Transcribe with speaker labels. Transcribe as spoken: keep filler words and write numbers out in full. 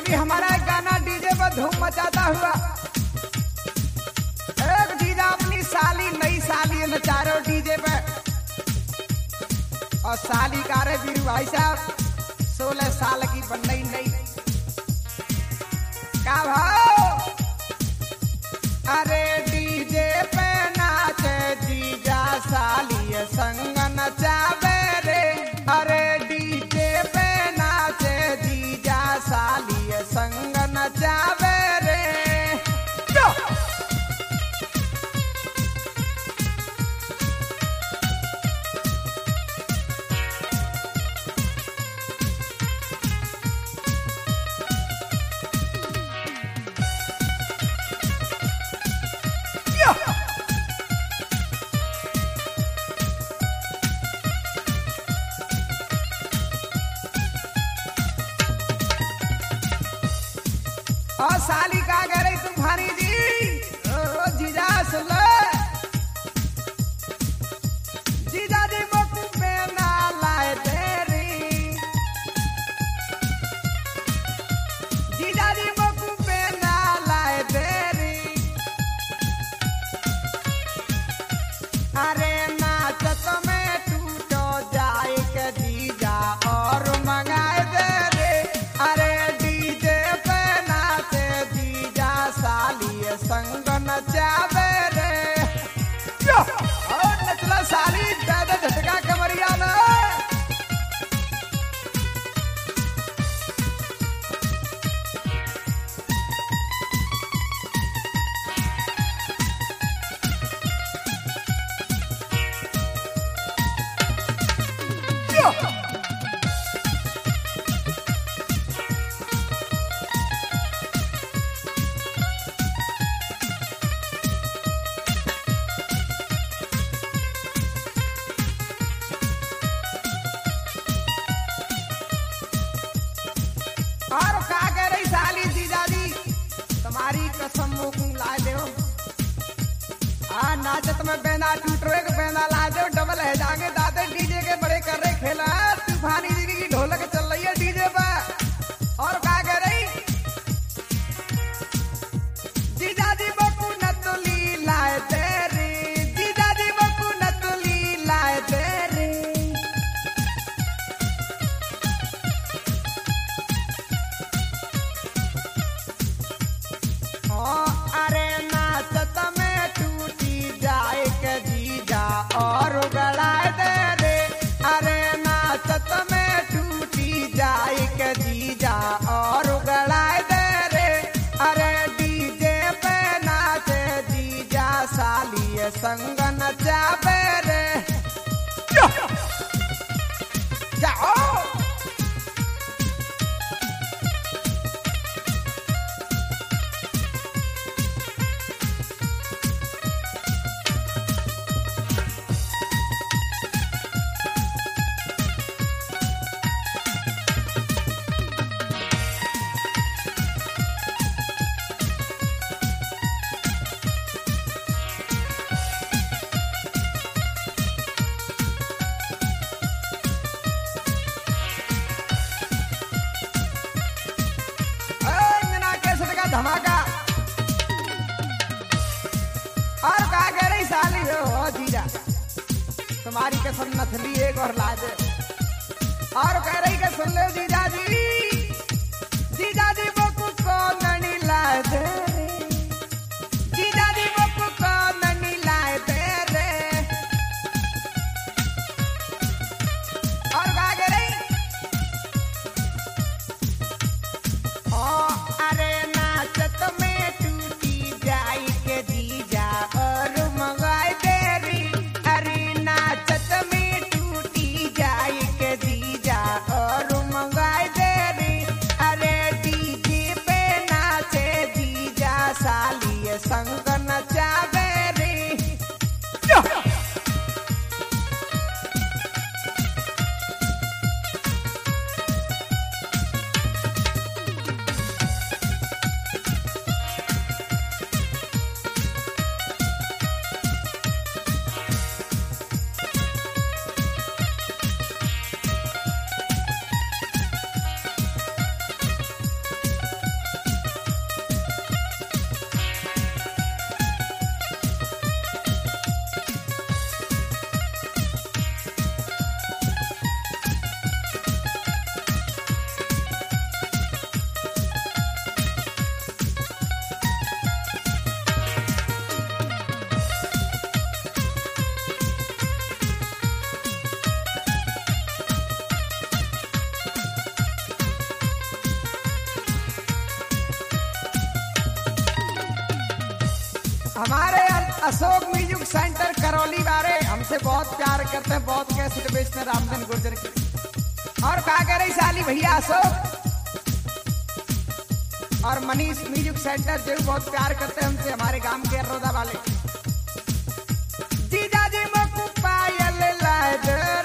Speaker 1: कि हमारा एक गाना डीजे पर धूम मचाता हुआ एक जीजा अपनी साली नई साली है चारों डीजे पे और साली का रे वीरू भाई साहब सोलह साल की बन नई नई का भाव अरे डीजे पे नाचे जीजा साली संग नचावे रे अरे डीजे पे नाचे जीजा साली संग नचावे रे और साली का कह रही तूफानी जी ओ जीजा सुन लो जीजा जी बकू पे ना लाए तेरी जीजा जी बकू पे ना लाए तेरी अरे नाचत में टूटो जाए के जीजा और मंगाए दे रे अरे डीजे पे नाचे जीजा साली संग नचावे रे और नचला साली ज्यादा झटका कमरिया ना और का कह रही साली जीजा जी तुम्हारी कसम मुंह ला दो आ नाचत में बेना टूट रहे बेना ला दो डबल है जागे दादे डीजे के बड़े कर रहे खेला तूफानी जी की ढोलक चल रही है डीजे पर और का कह रही जीजा जी बकू नतुली लाए तेरी जीजा जी बकू नतुली लाए तेरी अरे नाचत में टूटी जाए के जीजा और गड़ाए दे रे अरे नाचत में टूटी जाए के जीजा और गड़ाए दे रे अरे डीजे पे नाचे जीजा साली संग नचावे रे जाओ धमाका और का कह रही साली हो जीजा तुम्हारी कसम नथली एक और ला दे और कह रही के सुन ले जीजा जी जीजा जी बकू को ननी ला दे जीजा जी बकू को ननी लाए दे रे और का कह रही ओ अरे नाचत में टूटी जाई के जीजा और मंगाए देरी अरे नाचत में टूटी जाई के जीजा और मंगाए देरी हमारे अशोक म्यूजिक सेंटर करौली वाले हमसे बहुत प्यार करते हैं, बहुत कैसेट बेचते हैं रामधन गुर्जर की। और क्या कह रही साली भैया अशोक और मनीष म्यूजिक सेंटर जो बहुत प्यार करते हैं हमसे, हमारे गांव के अरोदा वाले। जीजा जी मकू पायल लाए दे